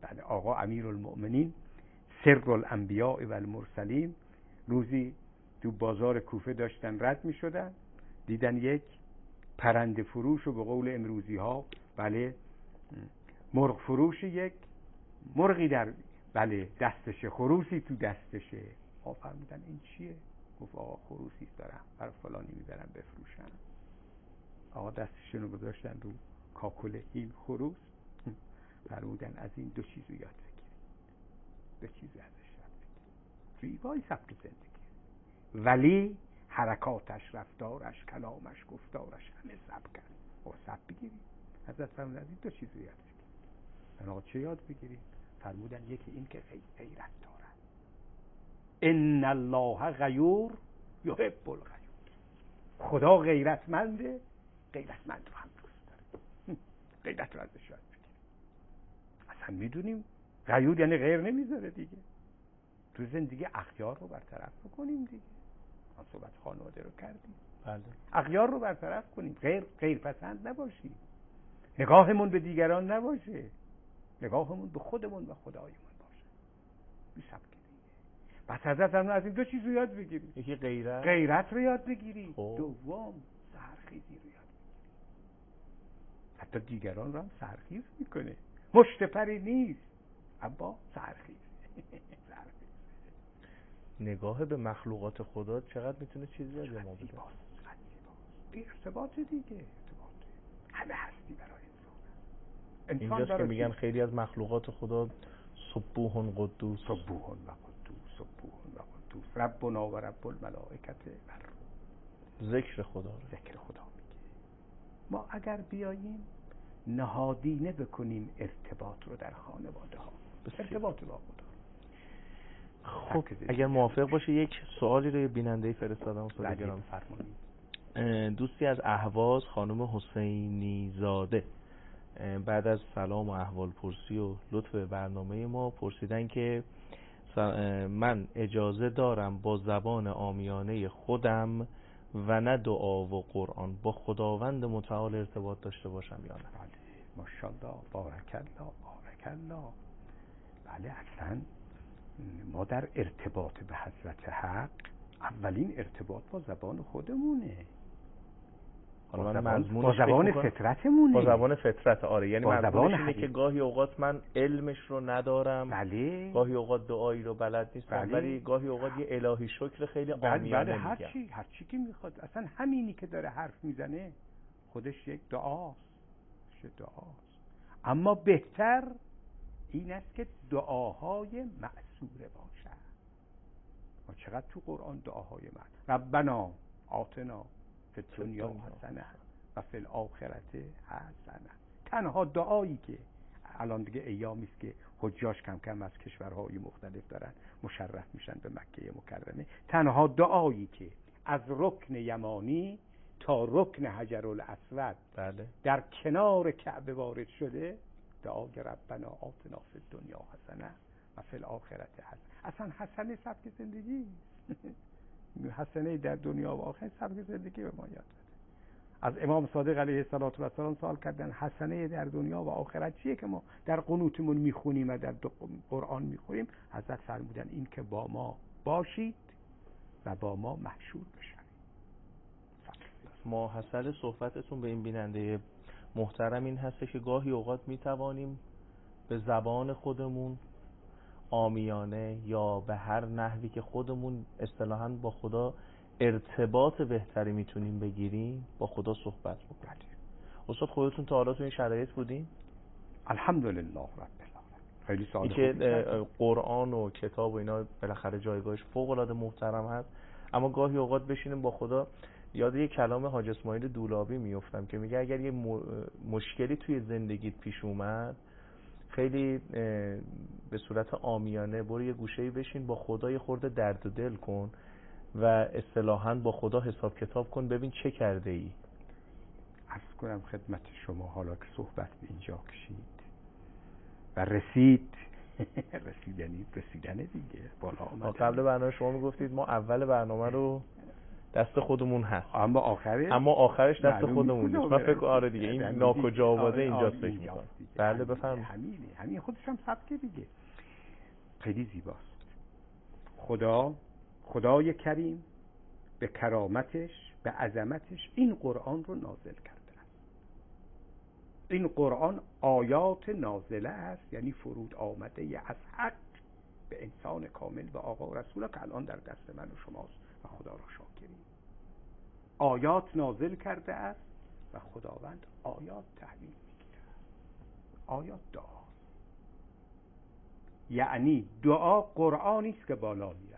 Speaker 2: بله، آقا امیرالمؤمنین سر الانبیاء و المرسلین روزی تو بازار کوفه داشتن رد می شدن، دیدن یک پرنده فروش و به قول امروزی ها بله مرغ فروش، یک مرغی در بله دستشه، خروسی تو دستشه. فرمودن این چیه؟ گفت آقا خروسی دارم برای فلانی میبرم بفروشم. آقا دستشون رو گذاشتن رو کاکل این خروس، فرمودن از این 2 چیز رو یاد بگیرید، 2 چیز ازش یاد بگیرید. زیبای سبک زندگی، ولی حرکاتش، رفتارش، کلامش، گفتارش همه سبک است. آقا سبک بگیرید. حضرت فرمودن از این 2 چیز رو یاد بگیرید. آقا چه یاد بگیرید؟ فرمودن یکی این که غیرت دارد. ان الله غیور یحب الغیور. خدا غیرتمنده، غیرتمند رو هم دوست داره. غیرت رو ازش یاد بگیرید. اصلا میدونیم غیور یعنی غیر نمیذاره دیگه. تو زندگی اخیار رو برطرف بکنیم دیگه. ما صحبت خانواده رو کردیم.
Speaker 1: بله.
Speaker 2: اخیار رو برطرف کنیم، غیر پسند نباشیم، نگاهمون به دیگران نباشه، نگاهمون به خودمون و خدایمون باشه. بی سبک دیگه. بس حضرت هم از این 2 چیز رو یاد بگیریم.
Speaker 1: یکی
Speaker 2: غیرت رو یاد بگیریم.
Speaker 1: دوم
Speaker 2: سحرخیزی رو یاد بگیریم. حتی دیگران رو هم سحرخیز میکنه. مشت پری نیست اما سحرخیز.
Speaker 1: نگاه به مخلوقات خدا چقدر میتونه چیزی از ما بده.
Speaker 2: ارتباط دیگه، ارتباط همه هستی برای انسان.
Speaker 1: اینجاست که میگن خیلی از مخلوقات خدا سبوح قدوس،
Speaker 2: سبوح و قدوس، سبوح و قدوس، ربنا و رب الملائکه بر
Speaker 1: ذکر خدا
Speaker 2: میگه. ما اگر بیاییم نهادینه بکنیم ارتباط رو در خانواده ها، ارتباط با خدا.
Speaker 1: خب اگر موافق باشه یک سوالی رو بیننده فرستادم استاد گرامی.
Speaker 2: فرمایید.
Speaker 1: دوستی از اهواز، خانم حسینی زاده، بعد از سلام و احوال پرسی و لطف برنامه ما پرسیدن که من اجازه دارم با زبان عامیانه خودم و نه دعا و قرآن با خداوند متعال ارتباط داشته باشم یا نه؟
Speaker 2: بله، ماشاءالله، بارک الله، بارک الله. بله، اصلا ما در ارتباط به حضرت حق اولین ارتباط با زبان خودمونه، با زبان فطرتمونه،
Speaker 1: با زبان فطرت. آره، یعنی مضمونش اینه که گاهی اوقات من علمش رو ندارم،
Speaker 2: بله،
Speaker 1: گاهی اوقات دعایی رو بلد نیستم،
Speaker 2: بله،
Speaker 1: ولی گاهی اوقات یه الهی شکر خیلی عامیانه میگم.
Speaker 2: هر چی که میخواد. اصلا همینی که داره حرف میزنه خودش یک دعاست. اما بهتر این است که دعاهای مأثوره باشد. ما چقدر تو قرآن دعاهای ربنا آتنا فی الدنیا حسنه و فی الاخرة حسنه. تنها دعایی که الان دیگه ایامی است که حجاج کم کم از کشورهای مختلف دارن مشرف میشن به مکه مکرمه، تنها دعایی که از رکن یمانی تا رکن حجر الاسود
Speaker 1: بله
Speaker 2: در کنار کعبه وارد شده، دعای ربنا آتنا فی الدنیا حسنه و فی الاخرة حسنه. اصلا حسنه سبک زندگی، حسنه در دنیا و آخرت سبک زندگی به ما یاد بده. از امام صادق علیه السلام سوال کردن حسنه در دنیا و آخرت چیه که ما در قنوتمون میخونیم و در قرآن میخونیم؟ حضرت فرمودن این که با ما باشید و با ما محشور بشوید.
Speaker 1: ماحصل صحبتتون به این بیننده محترم این هست که گاهی اوقات میتوانیم به زبان خودمون عامیانه یا به هر نحوی که خودمون اصطلاحاً با خدا ارتباط بهتری میتونیم بگیریم با خدا صحبت بکنیم. استاد خودتون تا حالا تو این شرایط بودین؟
Speaker 2: الحمدلله رب العالمین. خیلی سوال
Speaker 1: خوبی که قرآن و کتاب و اینا بالاخره جایگاهش فوق العاده محترم هست، اما گاهی اوقات بشینیم با خدا. یاد یه کلام حاج اسماعیل دولابی میافتم که میگه اگر یه مشکلی توی زندگیت پیش اومد، خیلی به صورت عامیانه برو یه گوشه‌ای بشین با خدا یه خورده درد و دل کن و اصطلاحاً با خدا حساب کتاب کن، ببین چه کرده ای.
Speaker 2: عرض کنم خدمت شما حالا که صحبت به اینجا کشید و رسید یعنی رسیدن دیگه بالا آمدن.
Speaker 1: قبل برنامه شما میگفتید ما اول برنامه رو دست خودمون هست،
Speaker 2: اما آخرش
Speaker 1: دست خودمون نیست. من فکر آره دیگه این ناکجا آباده اینجاست فکر می‌کنم. بله بفرمایید.
Speaker 2: همین خودش هم سبکه دیگه، خیلی زیباست. خدای کریم به کرامتش، به عظمتش این قرآن رو نازل کرده است. این قرآن آیات نازله است، یعنی فرود آمده از حق به انسان کامل، به آقا رسول که الان در دست من و شماست و خدا را شاکریم. آیات نازل کرده است و خداوند آیات تحویل میگیره. آیات دعا، یعنی دعا قرآنی است که بالا میره.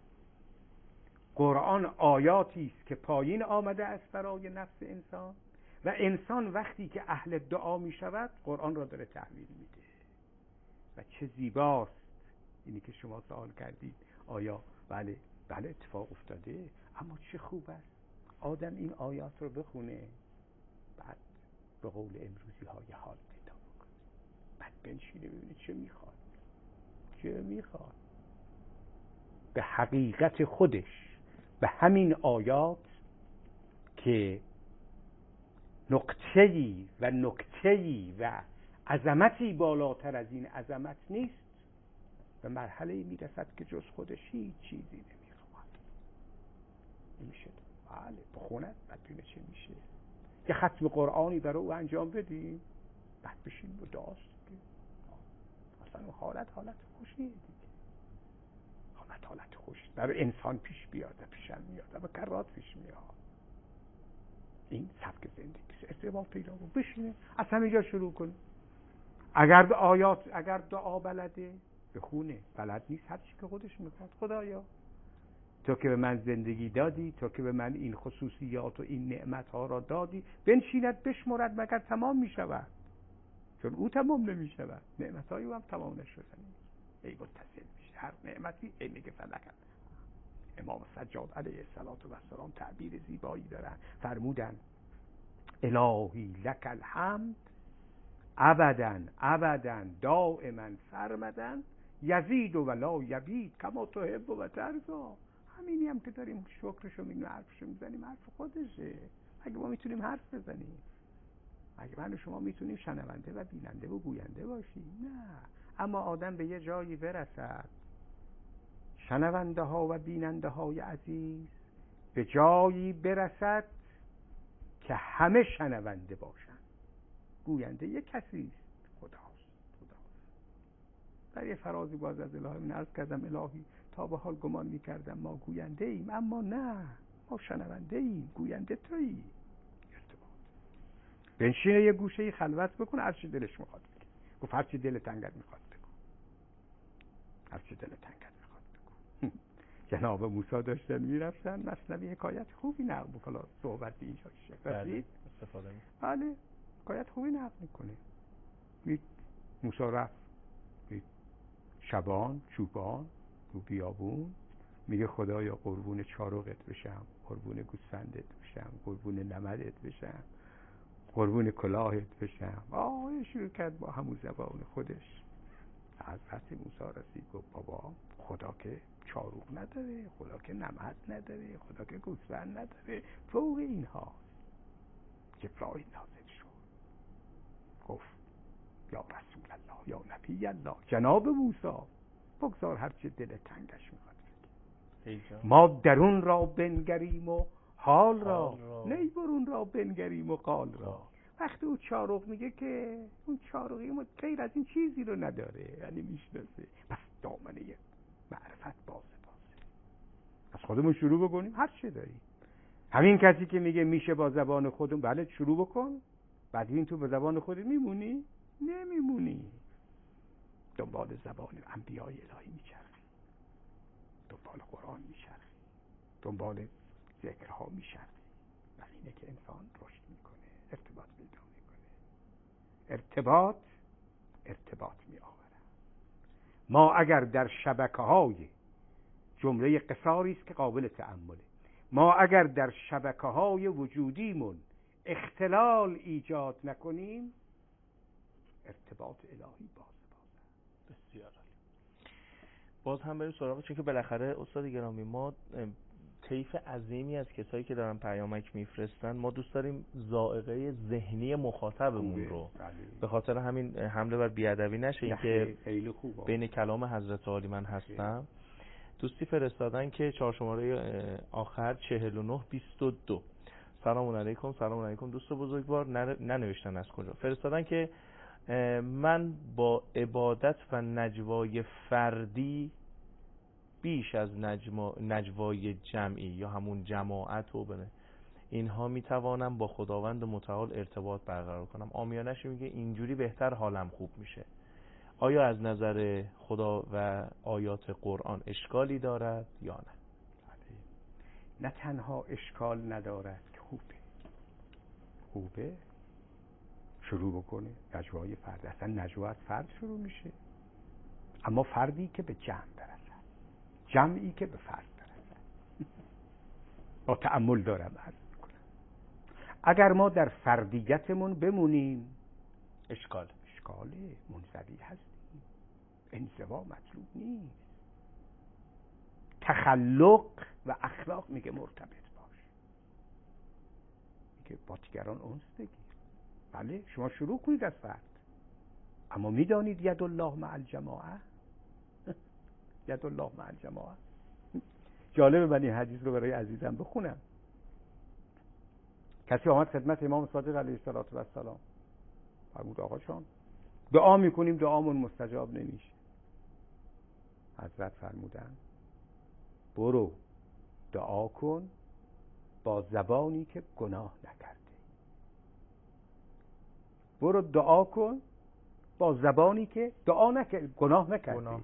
Speaker 2: قرآن آیاتی است که پایین آمده است برای نفس انسان و انسان وقتی که اهل دعا می شود قرآن را داره تحویل میده. و چه زیباست اینی که شما سوال کردید آیا بله اتفاق افتاده، اما چه خوب است آدم این آیات رو بخونه، بعد به قول امروزی های حال پیدا بکنه، بعد بنشینه ببینه چه میخواد به حقیقت خودش، به همین آیات که نقطه‌ای و عظمتی بالاتر از این عظمت نیست، به مرحله‌ای میرسد که جز خودش هیچ چیزی نمیخواد. نمیشه بله بخوند بعد ببینه چه میشه. یه ختم قرآنی برای او انجام بدیم، بعد بشین و دعاست دیگه. اصلا حالت خوشیه دیگه. حالت خوش برای انسان پیش بیاد، پیشم میاد و کرات پیش میاد. این سبک زندگی ارتباط پیدا کن، بشینه از همینجا شروع کن. اگر دعا بلده بخونه، بلد نیست هر چی که خودش میخواد. خدایا تو که به من زندگی دادی، تو که به من این خصوصیات و این نعمت ها را دادی، بنشیند بشمرد مگر تمام میشود، چون او تمام نمیشود، نعمت های او هم تمام نشدن. ای متصل میشه هر نعمتی ای میگه فلکت. امام سجاد علیه السلام تعبیر زیبایی دارن، فرمودن الهی لک الحمد ابدا دائما سرمدا یزید و لا یبید کما تحب و ترضا. همینی هم که داریم شکرشو میگیم، حرفشو میزنیم، حرف خودشه. اگه ما میتونیم حرف بزنیم، اگه من و شما میتونیم شنونده و بیننده و گوینده باشیم، نه. اما آدم به یه جایی برسد، شنونده ها و بیننده های عزیز، به جایی برسد که همه شنونده باشند، گوینده یک کسی است، خداست. در یه فرازی باز از الهی من عرض کردم الهی تا به حال گمان میکردم ما گوینده ایم، اما نه، ما شنونده ایم، گوینده تویی. بنشینه یه گوشه خلوت بکن، هر چی دلش میخواد بگه. گفت هر چی دلت انگد میخواد بگو، هر چی دلت انگد میخواد بگو. جناب موسی داشتن میرفتن، مثلا حکایت خوبی نقل بکنه، صحبت اینجا شکل
Speaker 1: استفاده می.
Speaker 2: بله حکایت خوبی نقل میکنه. موسی رفت شبان چوبان رو بیابون، میگه خدایا قربون چارقت بشم، قربون گوسفندت بشم، قربون نمدت بشم، قربون کلاهت بشم. شروع کرد با همون زبان خودش. حضرت موسی رسید گفت بابا خدا که چاروق نداره، خدا که نمد نداره، خدا که گوسفند نداره، فوق اینها. جبرائیل نازل شد گفت یا رسول الله یا نبی الله جناب موسی بگذار هر چه دل تنگش میخواد ما درون را بنگریم و حال را، نه برون را بنگریم و قال را. وقتی او چارق میگه که اون چارقی ما غیر از این چیزی رو نداره، یعنی میشناسه، پس دامنه معرفت بازه. از خودمون شروع بکنیم، هر چه داریم. همین کسی که میگه میشه با زبان خودمون، بله شروع بکن، بعد این تو به زبان خودت میمونی؟ نمیمونی. دنبال زبان انبیای الهی میچرخی، دنبال قرآن میچرخی، دنبال ذکرها میچرخی. و اینه که انسان رشد میکنه، ارتباط پیدا میکنه. ارتباط میآورد. ما اگر در شبکه‌های جمله قصاری است که قابل تأمله، ما اگر در شبکه‌های وجودیمون اختلال ایجاد نکنیم، ارتباط الهی باز.
Speaker 1: بسیار عالی. باز هم بریم سراغ، چون که بالاخره استاد گرامی ما طیف عظیمی از کسایی که دارن پیامک میفرستن، ما دوست داریم ذائقه ذهنی مخاطبمون رو به خاطر همین حمله بر بیادبی نشه اینکه بین کلام حضرت عالی من هستم. دوستی فرستادن که 4 شماره آخر 4922. سلام علیکم. سلام علیکم دوست بزرگوار. ننوشتن از کجا فرستادن که من با عبادت و نجوای فردی بیش از نجوای جمعی یا همون جماعت و اینها میتوانم با خداوند متعال ارتباط برقرار کنم. عامیانش میگه اینجوری بهتر حالم خوب میشه. آیا از نظر خدا و آیات قرآن اشکالی دارد یا نه؟
Speaker 2: نه تنها اشکال ندارد که خوبه شروع بکنه نجوای فرد. اصلا نجوا از فرد شروع میشه، اما فردی که به جمع برسد، جمعی که به فرد برسد. با تأمل دارم عرض میکنم. اگر ما در فردیتمون بمونیم اشکاله، منزوی هستیم، انزوا مطلوب نیست. تخلق و اخلاق میگه مرتبط باش، میگه با دیگران انس بگیر. بله شما شروع کنید از فرد، اما میدانید ید الله مع الجماعه. ید الله مع الجماعه. جالبه من این حدیث رو برای عزیزم بخونم. کسی آمد خدمت امام صادق علیه السلام، فرمود آقا جان دعا میکنیم دعامون مستجاب نمیشه. حضرت فرمودن برو دعا کن با زبانی که گناه نکرده. برو دعا کن با زبانی که گناه نکرده.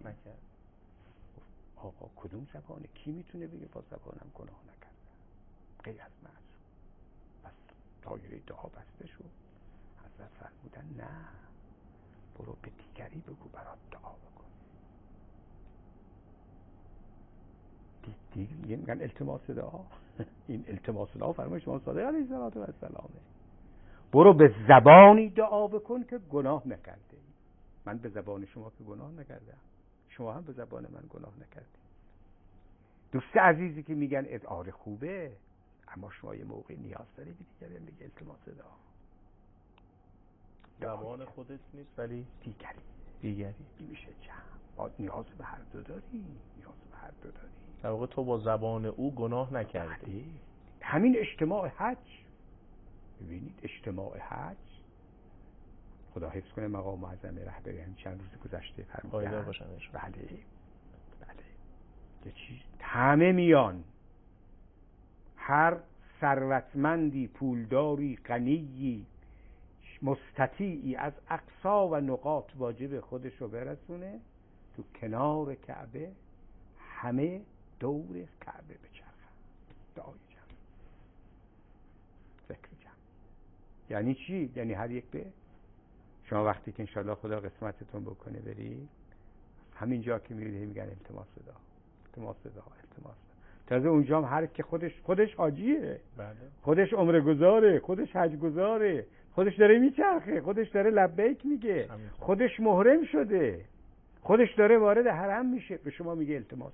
Speaker 2: آقا کدوم زبانه؟ کی میتونه بگه با زبانم گناه نکردم غیر از معصوم؟ بس دایره دعا بسته شد. حضرت فرمودن نه، برو به دیگری بگو برات دعا بکن. دیگه میگن التماس دعا. این التماس دعا فرمایش امام صادق علیه السلام. برو به زبانی دعا بکن که گناه نکرده. من به زبان شما که گناه نکردم، شما هم به زبان من گناه نکردید. دوست عزیزی که میگن ادعار خوبه، اما شما یه موقع نیاز داری به دیگری بگی التماس دعا.
Speaker 1: زبان خودت نیست ولی دیگری
Speaker 2: میشه جمع. باید نیاز به هر دو داری.
Speaker 1: در واقع تو با زبان او گناه نکردی.
Speaker 2: همین اجتماع حج، ببینید اجتماع حج، خدا حفظ کنه مقام معظم رهبری همین چند روز گذشته فرمودن. بله یه چیز همه میان، هر ثروتمندی، پولداری، غنیی، مستطیعی از اقصا و نقاط واجب خودش رو برسونه تو کنار کعبه، همه دور کعبه بچرخن، دعای جمع، ذکر جمع. یعنی چی؟ یعنی هر یک به شما وقتی که انشاءالله خدا قسمتتون بکنه بری همین جا که میرید میگن التماس دعا. تازه اونجا هم هر که خودش حاجیه، خودش عمره گذاره، خودش حج گذاره، خودش داره میچرخه، خودش داره لبیک میگه، خودش محرم شده، خودش داره وارد حرم میشه، به شما میگه التماس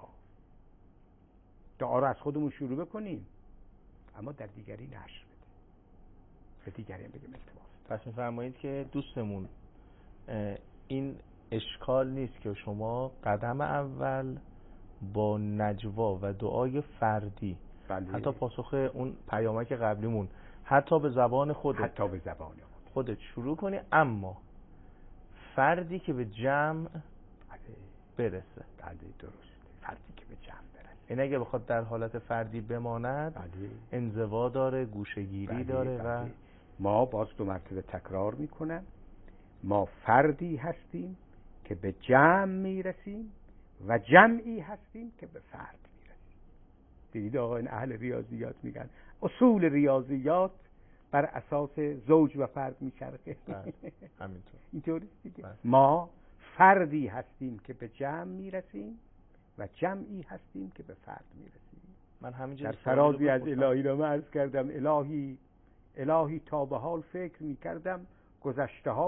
Speaker 2: دعا رو از خودمون شروع بکنیم، اما در دیگری نشر بده، به دیگری بگیم التماس.
Speaker 1: پس میفرمایید که دوستمون این اشکال نیست که شما قدم اول با نجوا و دعای فردی، حتی پاسخ اون پیامک قبلیمون، حتی به زبان خودت شروع کنی، اما فردی که به جمع برسه.
Speaker 2: درست، فردی که به جمع برسه.
Speaker 1: این اگه بخواد در حالت فردی بماند انزوا داره، گوشه‌گیری داره. و
Speaker 2: ما باز 2 مرتبه تکرار میکنم، ما فردی هستیم که به جمع میرسیم و جمعی هستیم که به فرد میرسیم. دیدید آقا این اهل ریاضیات میگن اصول ریاضیات بر اساس زوج و فرد میچرخه.
Speaker 1: همینطور.
Speaker 2: اینطوری دیگه. ما فردی هستیم که به جمع میرسیم و جمعی هستیم که به فرد میرسیم.
Speaker 1: من همینجا
Speaker 2: در فرازی از الهی نامه عرض کردم الهی تا به حال فکر میکردم گذشته ها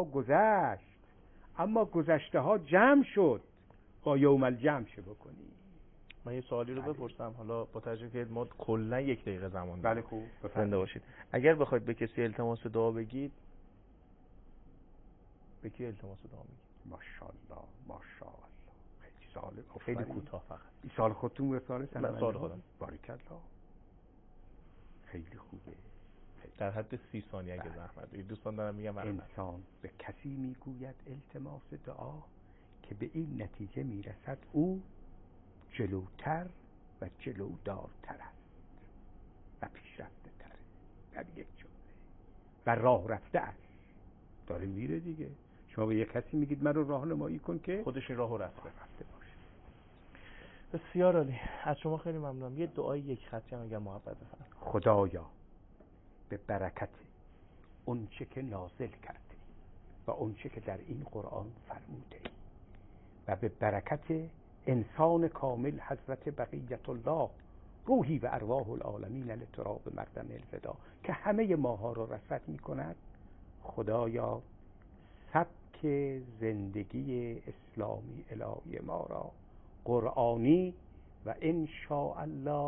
Speaker 2: گذشت، اما گذشته ها جمع شد، با یوم الجمع شه بکنی.
Speaker 1: من یه سوالی رو بپرسم، حالا با توجه که ما کلا 1 دقیقه زمان
Speaker 2: بله خوب
Speaker 1: زنده باشید. اگر بخواید به کسی التماس دعا بگید، به کی التماس دعا میگید؟
Speaker 2: ماشاءالله ماشاءالله. خیلی سوال
Speaker 1: خیلی کوتاه فقط.
Speaker 2: این سوال خودتون رساله
Speaker 1: من سوال خودم.
Speaker 2: باریکالله. خیلی خوبه.
Speaker 1: در حد 30 ثانیه اگه زحمت بدید. دوستان دارم میگم
Speaker 2: انسان به کسی میگوید التماس دعا که به این نتیجه میرسد او جلوتر و جلودارتر است و پیشرفته تره. در یک جمله و راه رفته است. داره میره دیگه. شما به یک کسی میگید من رو راهنمایی کن که
Speaker 1: خودش این راهو رفته
Speaker 2: باشه.
Speaker 1: بسیار عالی. از شما خیلی ممنونم. یه دعای 1 خطی هم اگر محبت بفرمایید.
Speaker 2: خدایا به برکت اونچه که نازل کردی و اونچه که در این قرآن فرموده و به برکت انسان کامل حضرت بقیت الله روحی و ارواح العالمین لتراب مردم الفدا که همه ماها رو رصد می کند، خدایا سبک زندگی اسلامی الهی ما را قرآنی و ان شاء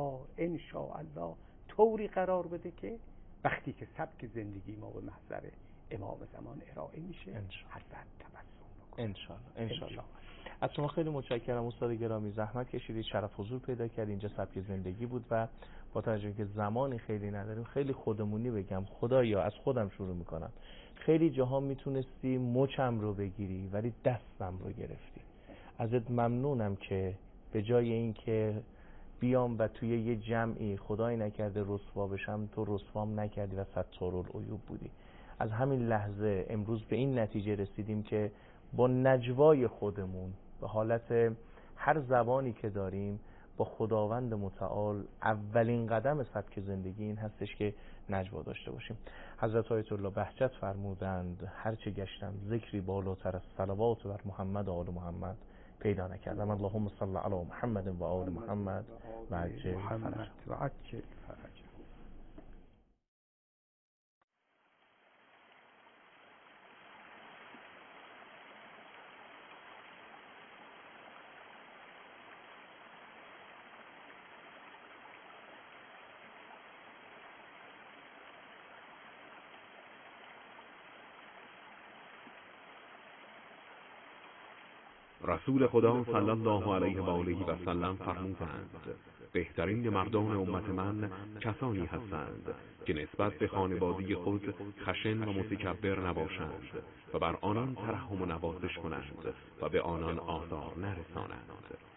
Speaker 2: الله طوری قرار بده که وقتی که سبک زندگی ما به محضر امام زمان ارائه میشه حضرت تبسم بکنه
Speaker 1: ان شاء الله. از شما خیلی متشکرم استاد گرامی، زحمت کشیدید، شرف حضور پیدا کردید. اینجا سبک زندگی بود و با توجه که زمانی خیلی نداریم خیلی خودمونی بگم، خدایا از خودم شروع میکنم، خیلی جاها میتونستی مچم رو بگیری ولی دستم رو گرفتی. ازت ممنونم که به جای این که بیام و توی یه جمعی خدای نکرده رسوا بشم، تو رسوام نکردی و ستارالعیوب بودی. از همین لحظه امروز به این نتیجه رسیدیم که با نجوای خودمون به حالت هر زبانی که داریم با خداوند متعال اولین قدم سبک زندگی این هستش که نجوا داشته باشیم. حضرت آیت الله بهجت فرمودند هرچه گشتم ذکری بالاتر از صلوات بر محمد و آل محمد پیدا نکردم. اللهم صل علی محمد و آل محمد و عجل فرج.
Speaker 3: رسول خدا صلی الله علیه و آله و سلم فرمودند بهترین مردان امت من کسانی هستند که نسبت به خانواده خود خشن و متکبر نباشند و بر آنان ترحم و نوازش کنند و به آنان آزار نرسانند.